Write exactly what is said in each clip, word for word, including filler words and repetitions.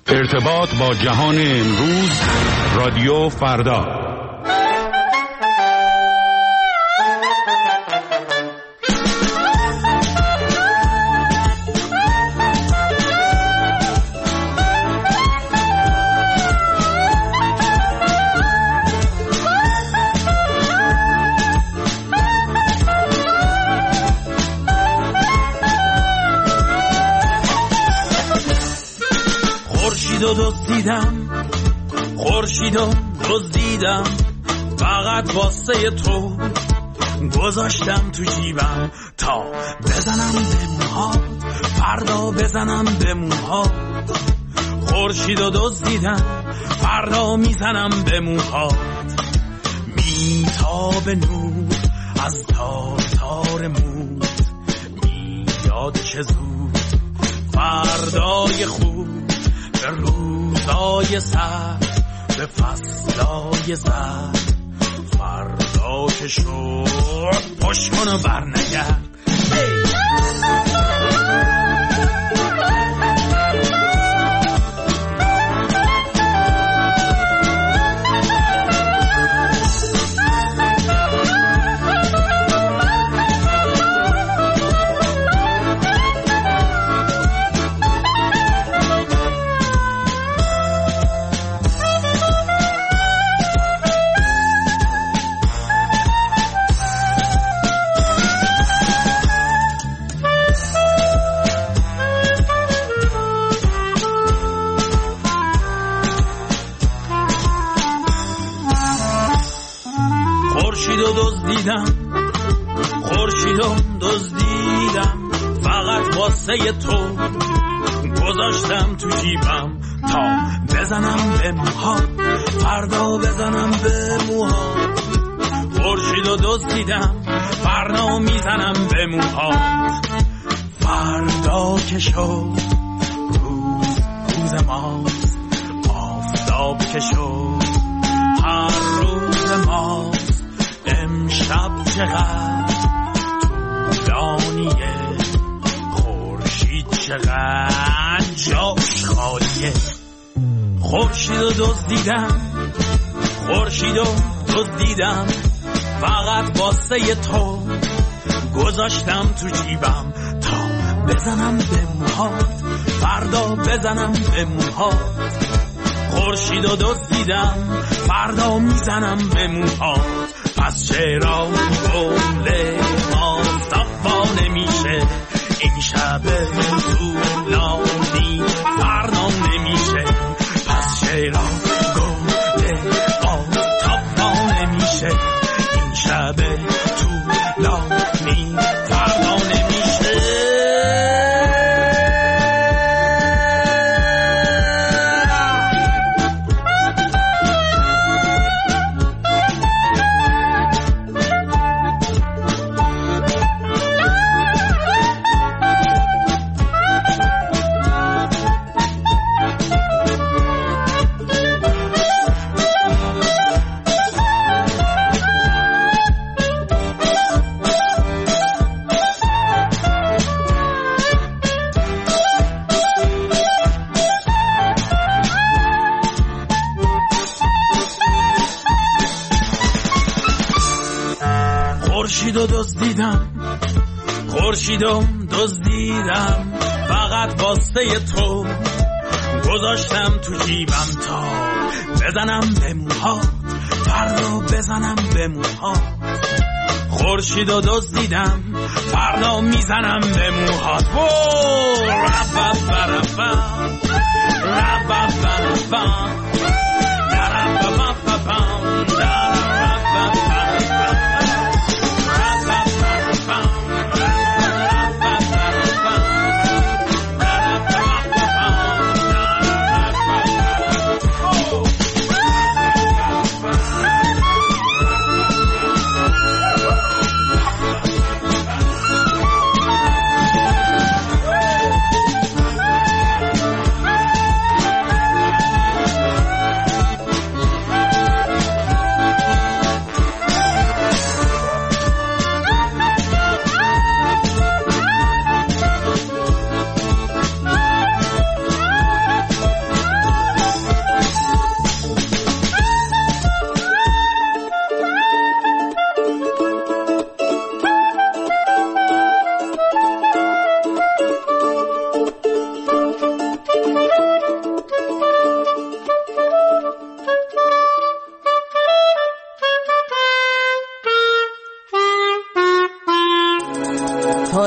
ارتباط با جهان امروز، رادیو فردا. دزدیدم خورشید و دزدیدم، فقط واسه تو گذاشتم تو جیبم تا بزنم به موهات، فردا بزنم به موهات. خورشید و دزدیدم، فردا میزنم به موهات. میتاب نور از تار تار موت، میاد که زود فردای خوب، به روزای سر، به فصلای زر. فردا که شد پشت کن و برنگرد. خورشید و دزدیدم، فقط واسه تو گذاشتم تو جیبم تا بزنم به موهات، فردا بزنم به موهات. خورشید و دزدیدم، فردا میزنم به موهات. فردا که شد روز روز ماست، آفتاب که شد هر روز ماست. امشب چقدر طولانیه، خورشید چقدر جاش خالیه. خورشید و دزدیدم، خورشید و دزدیدم، فقط واسه تو گذاشتم تو جیبم تا بزنم به موهات، فردا بزنم به موهات. خورشید و دزدیدم، فردا میزنم به موهات. پس چرا گل ما صفا نمیشه، این شب طولانی فردا نمیشه. پس چرا گل ما صفا نمیشه، این شب طولانی فردا نمیشه. خورشید و دزدیدم، خورشید و دزدیدم، فقط واسه تو گذاشتم تو جیبم تا بزنم به موهات، فردا بزنم به موهات. خورشید و دزدیدم، فردا میزنم به موهات. رب رب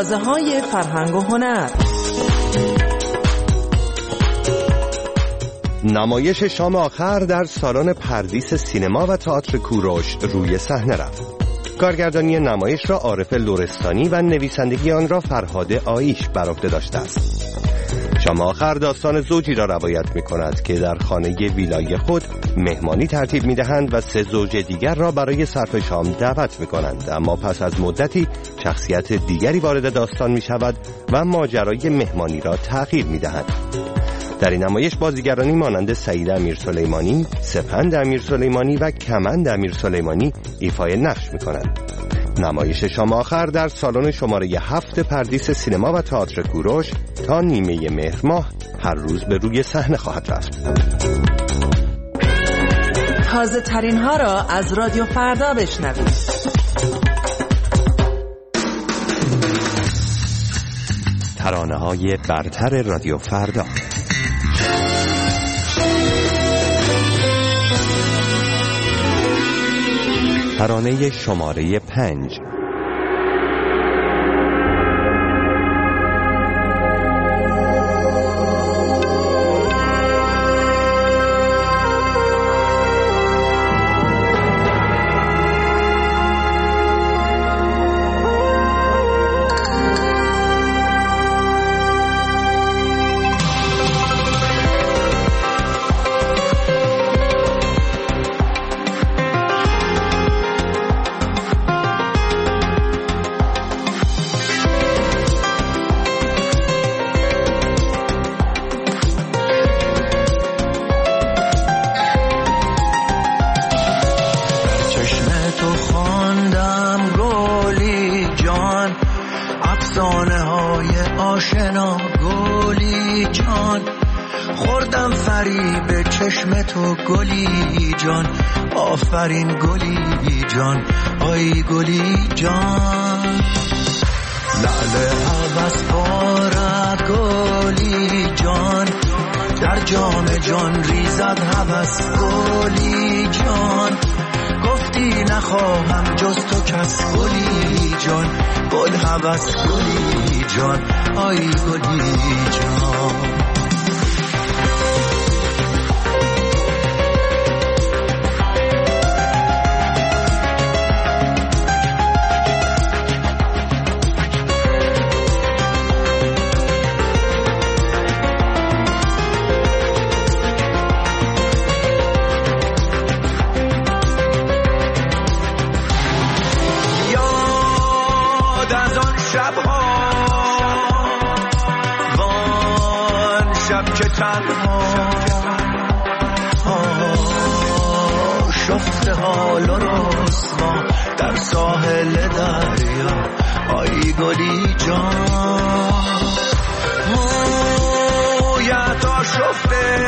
مغازه‌های فرهنگ و هنر. نمایش شام آخر در سالن پردیس سینما و تئاتر کوروش روی صحنه رفت. کارگردانی نمایش را عارف لرستانی و نویسندگی آن را فرهاد آیش بر عهده داشته است. شام آخر داستان زوجی را روایت می کند که در خانه ویلای خود مهمانی ترتیب می دهند و سه زوج دیگر را برای صرف شام دعوت می کنند، اما پس از مدتی شخصیت دیگری وارد داستان می شود و ماجرای مهمانی را تغییر می دهند. در این نمایش بازیگرانی مانند سعید امیرسلیمانی، سپند امیرسلیمانی و کمند امیرسلیمانی ایفای نقش می کنند. نمایش شام آخر در سالن شماره هفت پردیس سینما و تئاتر کوروش تا نیمه مهر ماه هر روز به روی صحنه خواهد رفت. تازه ترین ها را از رادیو فردا بشنوید. ترانه های برتر رادیو فردا. ترانه شماره پنج. افسانه های آشنا گلی جان، خوردم فریب چشم تو گلی جان، آفرین گلی جان، آی گلی جان. لعل هوس بارد گلی جان، در جام جان ریزد هوس گلی جان، گفتی نخواهم جز تو کس گلی جان، گل هوس گلی جان، آی گلی جان. تنها شفت حال و رسوا در ساحل دریا، آی گلی جان. مویت آشفته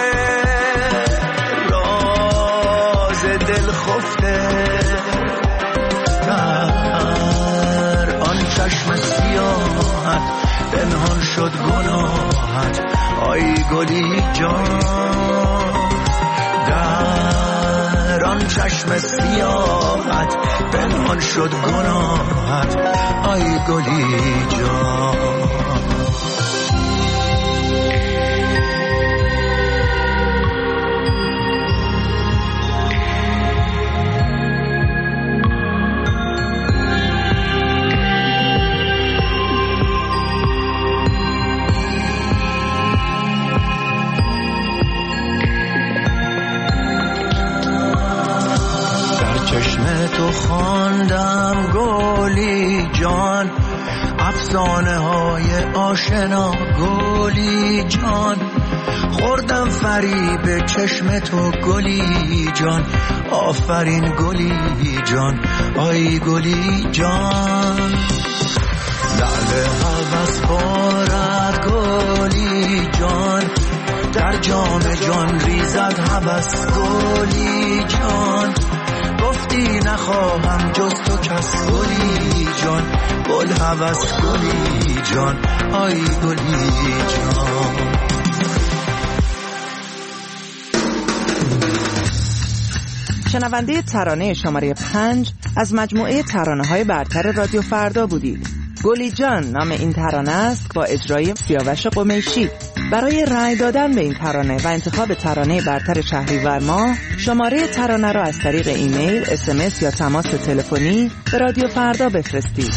راز دل خفته، در آن چشم سیاحت پنهان شد گناهت، آی گلی جان. در آن چشم سیاحت پنهان شد گناهت، آی گلی جان. تو خواندم گلی جان، افسانه های آشنا گلی جان، خوردم فریب چشم تو گلی جان، آفرین گلی جان، آی گلی جان. لعل هوس بارد گلی جان، در جام جان ریزد هوس گلی جان، گفتی نخواهم جز تو کس گلی جان، گل هوس گلی جان، آی گلی جان. شنونده ترانه شماره پنج از مجموعه ترانه‌های برتر رادیو فردا بودید. گلی جان نام این ترانه است با اجرای سیاوش قمیشی. برای رأی دادن به این ترانه و انتخاب ترانه برتر شهریور ماه شماره ترانه را از طریق ایمیل، اس ام اس یا تماس تلفنی به رادیو فردا بفرستید.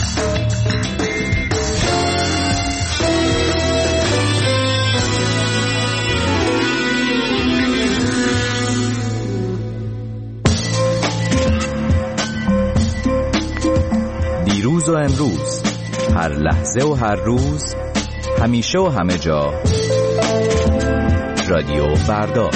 دیروز و امروز، هر لحظه و هر روز، همیشه و همه جا، رادیو فردا.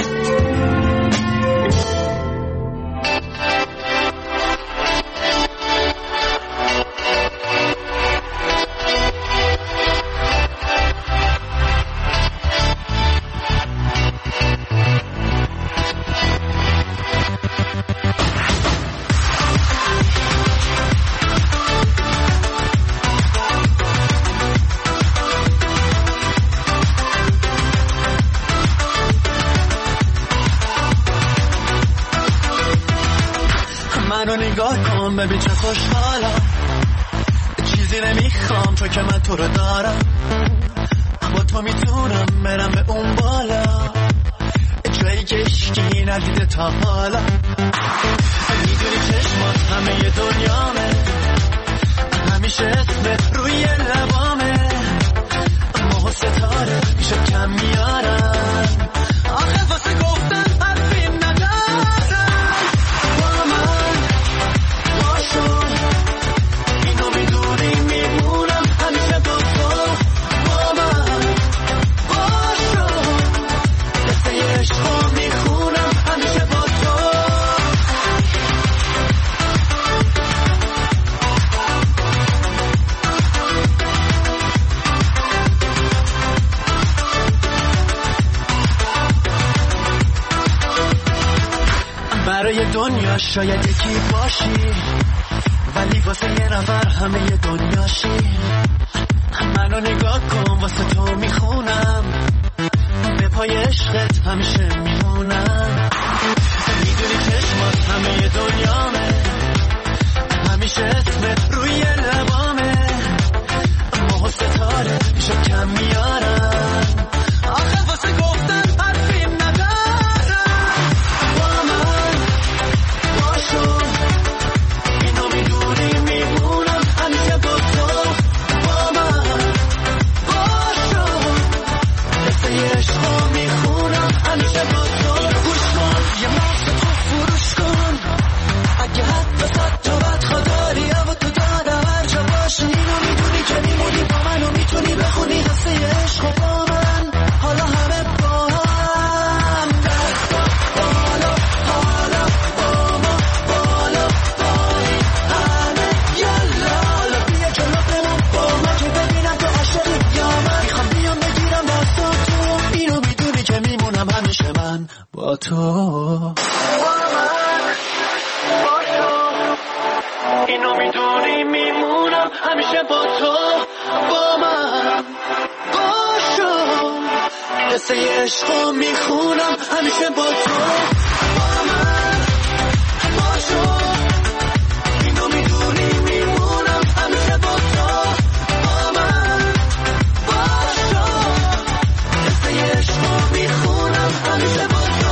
منو نگاه کن ببین چه خوشحالم، چیزی نمیخوام تو که من تو رو دارم، با تو میتونم برم به اون بالا، جایی که اشکی ندیده تا حالا. میدونی چشمات همه دنیامه، همیشه اسمت روی لبامه، ماه و ستاره میشه کم میارم، آخه واسه گفتن حرفی ندارم. با من باشو، اینو میدونی میمونم همیشه با تو. با من باشو، دسته عشقو میخونم همیشه با تو. برای دنیا شاید یکی باشی، ولی واسه یه نفر همه ی دنیاشی. منو نگاه کن واسه تو میخونم، به پای عشقت همیشه میمونم. میدونی چشمات همه ی دنیامه، همیشه اسمت روی لبامه، ماه و ستاره میشه کم میارم، آخه واسه گفتن حرفی ندارم. با من باشو، اینو میدونی میمونم همیشه با تو. با من باشو، دسته عشقو میخونم همیشه با تو. گوش کن یه ماست تو فروش کن، اگه حتی صد تا بدخوا داری اما تو دادم هر جا باشی. اینو میدونی که میمونی با من و میتونی بخونی قصه عشقو با من. حالا همه با هم دستا بالا، حالا با ما بالا پایین همه یالا. حالا بیا جلو بمون با من که ببینم تو عاشقی یا من. میخوام بیام بگیرم دستا تو، اینو میدونی که میمونم همیشه من با تو. اینو میدونی میمونم همیشه با تو. با من باشو، قصه عشقو میخونم همیشه با تو. با من باشو، اینو میدونی میمونم همیشه با تو. با من باشو، قصه عشقو میخونم همیشه با تو.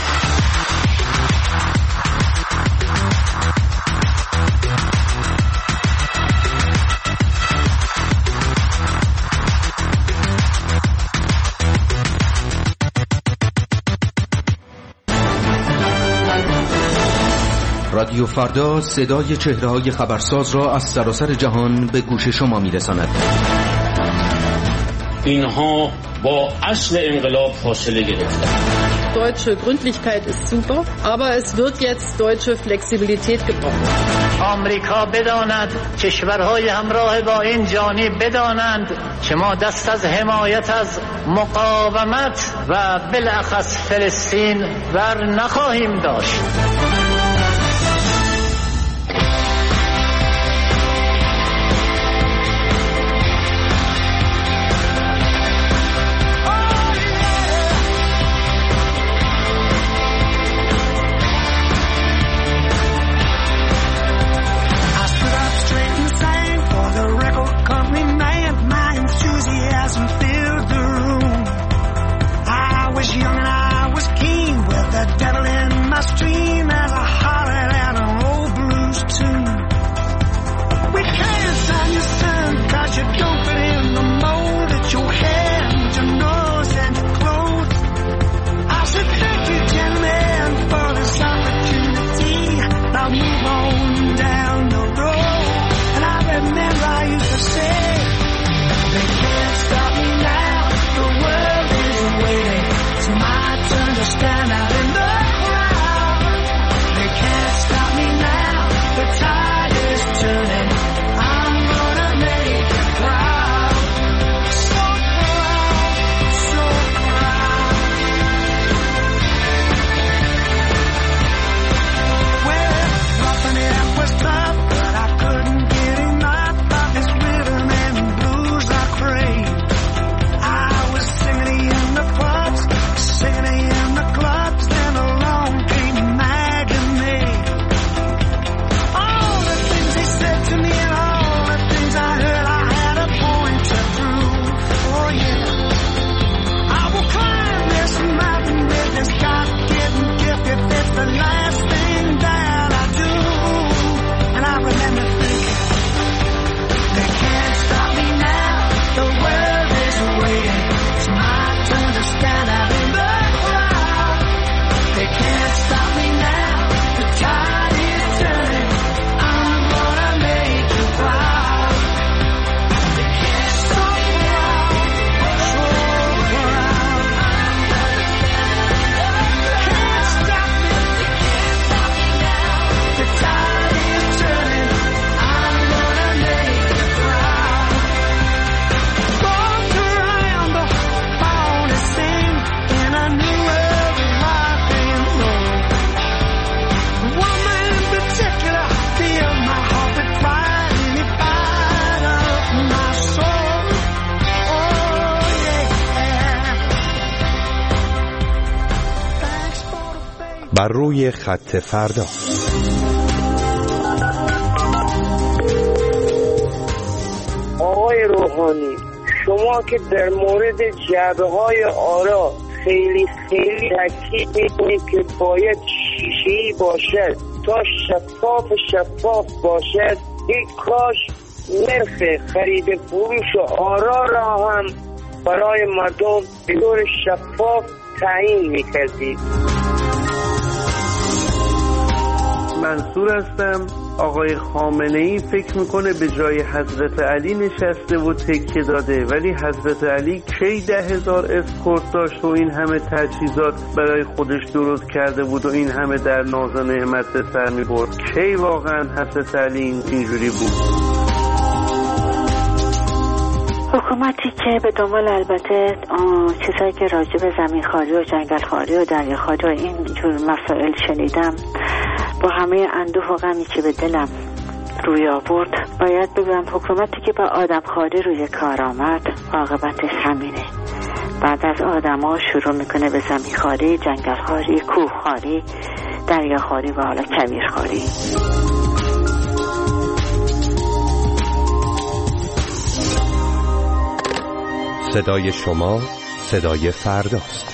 رادیو فردا صدای چهره‌های خبرساز را از سراسر جهان به گوش شما می‌رساند. اینها با اصل انقلاب فاصله گرفتند. Deutsche Gründlichkeit ist super, aber es wird jetzt deutsche Flexibilität gebraucht. آمریکا بداند، کشورهای همراه با این جانب بدانند که ما دست از حمایت از مقاومت و بالاخص فلسطین بر نخواهیم داشت. بر روی خط فردا. آقای روحانی، شما که در مورد جعبه‌های آرا خیلی خیلی تاکید می‌کنید که باید شیشه‌ای باشد تا شفاف شفاف باشد، یک کاش نرخ خرید فروش آرا را هم برای مردم به طور شفاف تعیین می‌کردید. منصور هستم. آقای خامنه‌ای فکر میکنه به جای حضرت علی نشسته و تکیه داده، ولی حضرت علی کی ده هزار اسکورت داشت و این همه تجهیزات برای خودش درست کرده بود و این همه در ناز و نعمت به سر میبرد؟ کی واقعا حضرت علی اینجوری بود؟ حکومتی که به دنبال البته چیزایی که راجع به زمینخواری و جنگلخواری و دریاخواری و این جور مسائل شنیدم، با همه اندوه و غمی که به دلم روی آورد، باید بگم حکومتی که با آدمخواری روی کار آمد عاقبتش همینه. بعد از آدم‌ها شروع میکنه به زمینخواری، جنگلخواری، کوهخواری، دریاخواری و حالا کویرخواری. صدای شما صدای فرداست.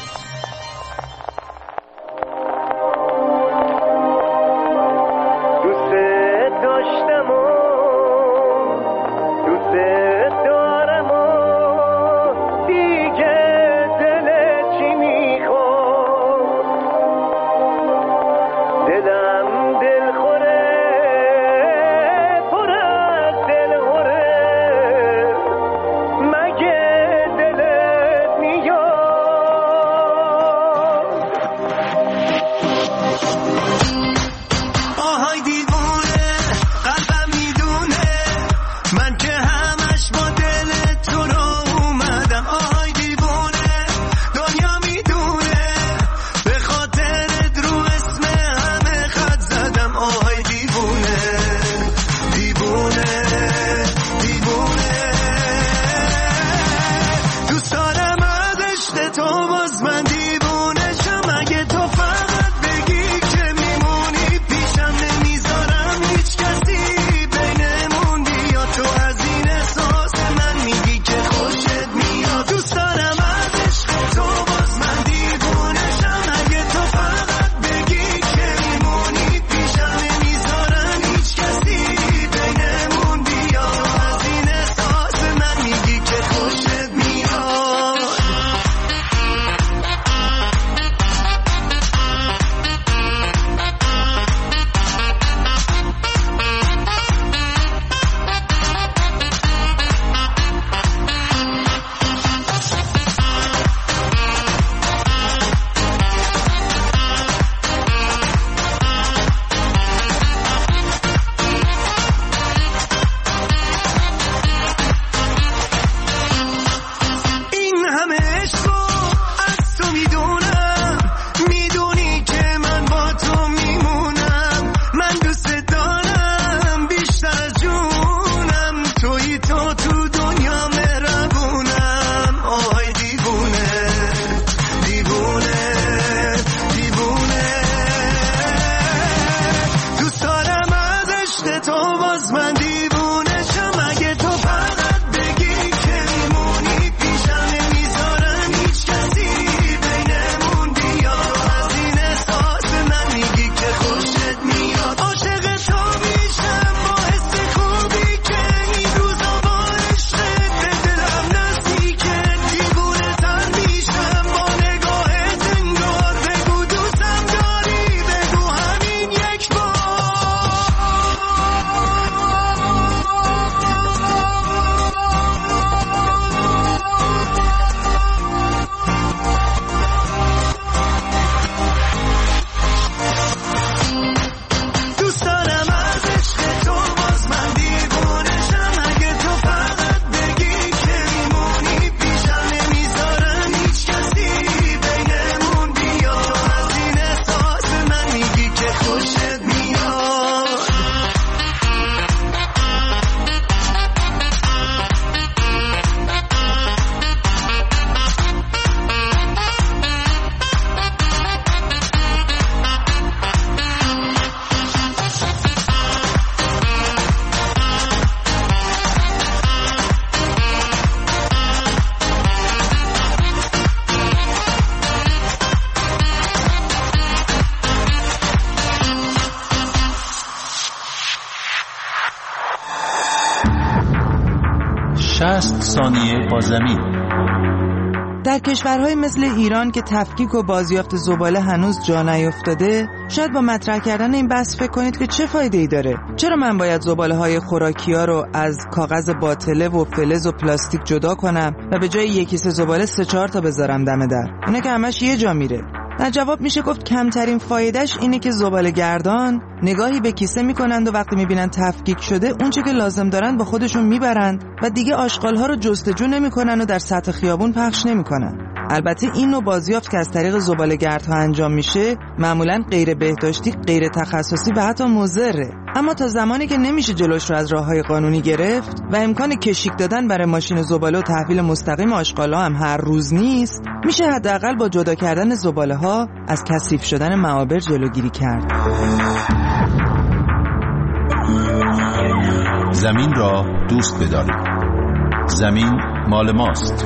شصت ثانیه با زمین. در کشورهای مثل ایران که تفکیک و بازیافت زباله هنوز جا نیفتاده، شاید با مطرح کردن این بحث فکر کنید که چه فایده‌ای داره؟ چرا من باید زباله‌های خوراکی‌ها رو از کاغذ باطله و فلز و پلاستیک جدا کنم و به جای یک کیسه زباله سه چهار تا بذارم دم در؟ اینا که همش یه جا میره. در جواب میشه گفت کمترین فایدهش اینه که زباله گردان نگاهی به کیسه میکنند و وقتی میبینن تفکیک شده اون چه که لازم دارن با خودشون میبرند و دیگه آشغالها رو جستجو نمیکنن و در سطح خیابون پخش نمیکنن. البته این نوع بازیافت که از طریق زباله گردها انجام میشه معمولاً غیر بهداشتی، غیر تخصصی و حتی مضره. اما تا زمانی که نمیشه جلوش رو از راههای قانونی گرفت و امکان کشیک دادن برای ماشین زباله و تحویل مستقیم آشغال‌ها هم هر روز نیست، میشه حداقل با جدا کردن زباله‌ها از کثیف شدن معابر جلوگیری کرد. زمین را دوست بدارید. زمین مال ماست.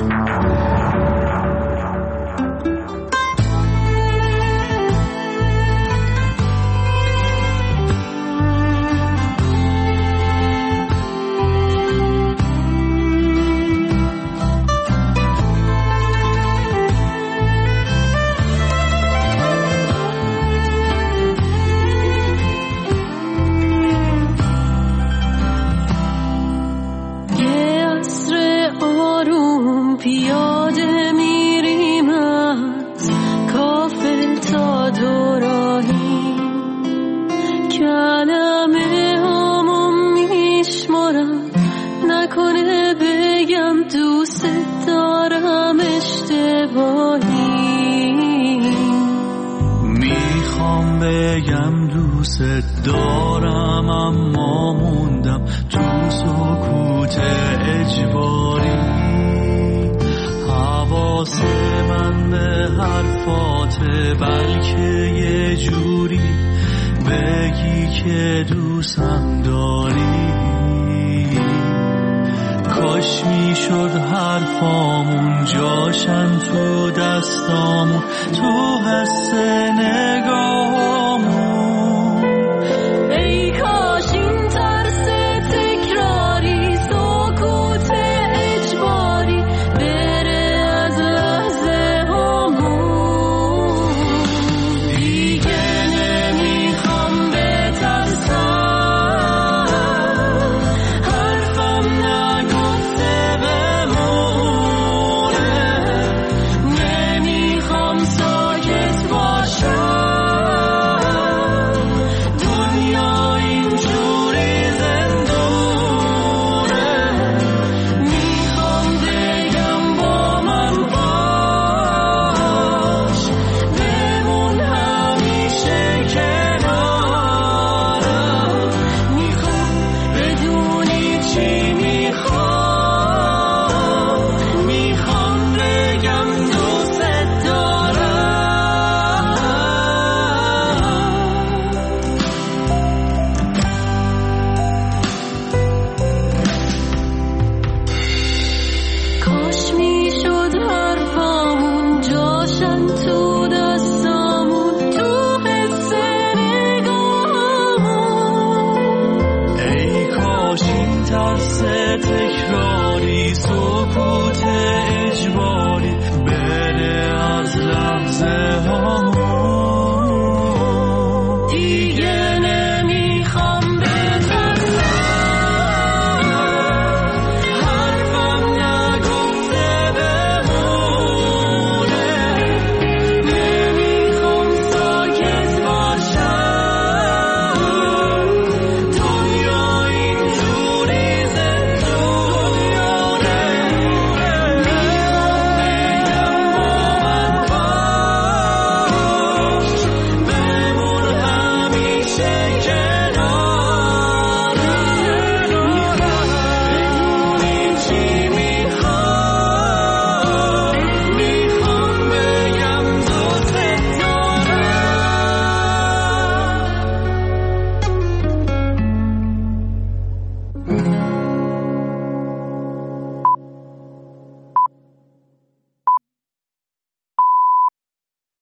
پیاده میریم از کافه تا دوراهی، کلمه همون میشمارم نکنه بگم دوست دارم اشتباهی. میخوام بگم دوست دارم اما موندم تو سکوت اجباری. حواس من به حرفاته بلکه یه جوری بگی که دوستم داری. کاش میشد حرفامون جاشن تو دستامون، تو حس نگاهامون. ای کاش این ترس تکراری سکوت اجباری بره از لحظه هامون. دیگه نمیخوام بترسم، حرفم نگفته بمونه. نمیخوام ساکت باشم، دنیا اینجوری زندونه. میخوام بگم با من باش، بمون همیشه کنارم. میخوام بدونی چی میخوام، میخوام بگم دوست دارم. کاش میشد حرفامون جاشن تو دستامون، تو حس نگاهامون. ای کاش این ترس تکراری سکوت اجباری بره از لحظه ها.